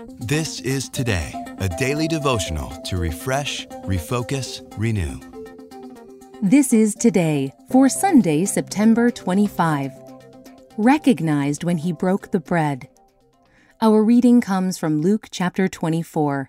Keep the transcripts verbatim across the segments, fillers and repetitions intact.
This is Today, a daily devotional to refresh, refocus, renew. This is Today for Sunday, September twenty-fifth. Recognized when he broke the bread. Our reading comes from Luke chapter twenty-four.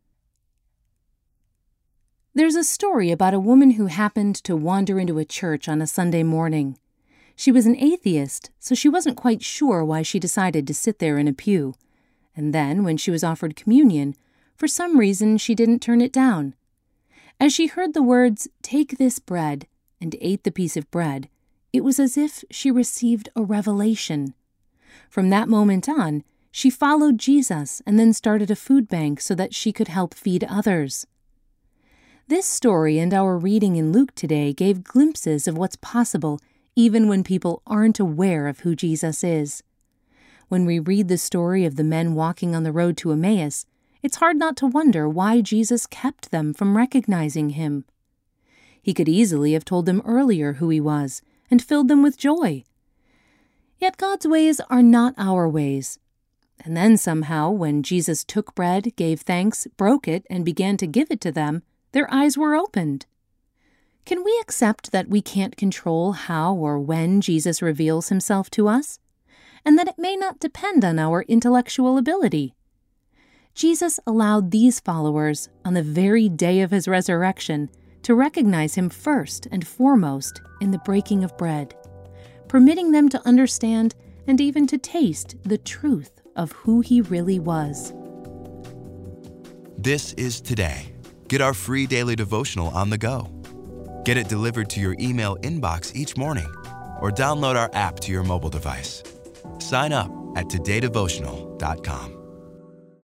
There's a story about a woman who happened to wander into a church on a Sunday morning. She was an atheist, so she wasn't quite sure why she decided to sit there in a pew. And then, when she was offered communion, for some reason she didn't turn it down. As she heard the words, "Take this bread," and ate the piece of bread, it was as if she received a revelation. From that moment on, she followed Jesus and then started a food bank so that she could help feed others. This story and our reading in Luke today gave glimpses of what's possible even when people aren't aware of who Jesus is. When we read the story of the men walking on the road to Emmaus, it's hard not to wonder why Jesus kept them from recognizing him. He could easily have told them earlier who he was and filled them with joy. Yet God's ways are not our ways. And then somehow, when Jesus took bread, gave thanks, broke it, and began to give it to them, their eyes were opened. Can we accept that we can't control how or when Jesus reveals himself to us, and that it may not depend on our intellectual ability? Jesus allowed these followers, on the very day of his resurrection, to recognize him first and foremost in the breaking of bread, permitting them to understand and even to taste the truth of who he really was. This is Today. Get our free daily devotional on the go. Get it delivered to your email inbox each morning, or download our app to your mobile device. Sign up at today devotional dot com.